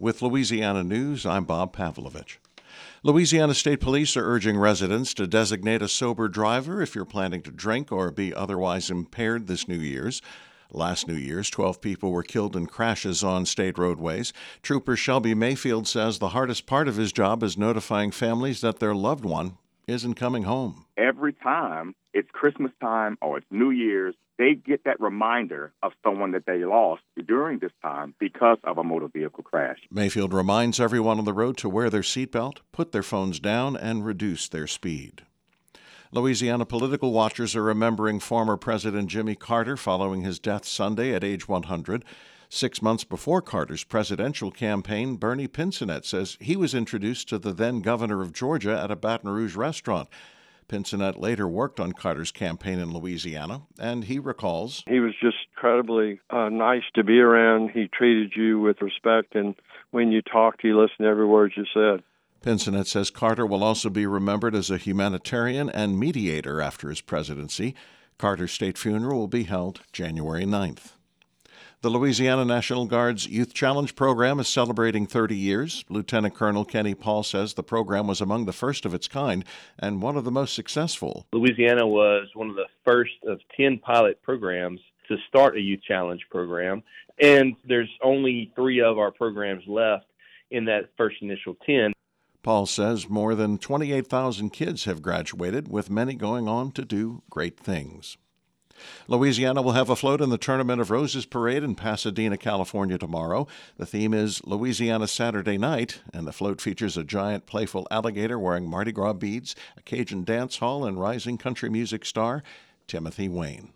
With Louisiana News, I'm Bob Pavlovich. Louisiana State Police are urging residents to designate a sober driver if you're planning to drink or be otherwise impaired this New Year's. Last New Year's, 12 people were killed in crashes on state roadways. Trooper Shelby Mayfield says the hardest part of his job is notifying families that their loved one isn't coming home. Every time it's Christmas time or it's New Year's, they get that reminder of someone that they lost during this time because of a motor vehicle crash. Mayfield reminds everyone on the road to wear their seatbelt, put their phones down, and reduce their speed. Louisiana political watchers are remembering former President Jimmy Carter following his death Sunday at age 100. 6 months before Carter's presidential campaign, Bernie Pincinette says he was introduced to the then governor of Georgia at a Baton Rouge restaurant. Pincinette later worked on Carter's campaign in Louisiana, and he recalls, "He was just incredibly nice to be around. He treated you with respect, and when you talked, he listened to every word you said." Pincinette says Carter will also be remembered as a humanitarian and mediator after his presidency. Carter's state funeral will be held January 9th. The Louisiana National Guard's Youth Challenge program is celebrating 30 years. Lieutenant Colonel Kenny Paul says the program was among the first of its kind and one of the most successful. Louisiana was one of the first of 10 pilot programs to start a Youth Challenge program, and there's only 3 of our programs left in that first initial 10. Paul says more than 28,000 kids have graduated, with many going on to do great things. Louisiana will have a float in the Tournament of Roses parade in Pasadena, California tomorrow. The theme is Louisiana Saturday Night, and the float features a giant playful alligator wearing Mardi Gras beads, a Cajun dance hall, and rising country music star Timothy Wayne.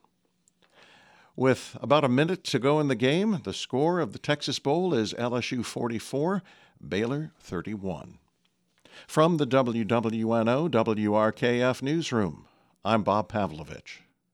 With about a minute to go in the game, the score of the Texas Bowl is LSU 44, Baylor 31. From the WWNO WRKF newsroom, I'm Bob Pavlovich.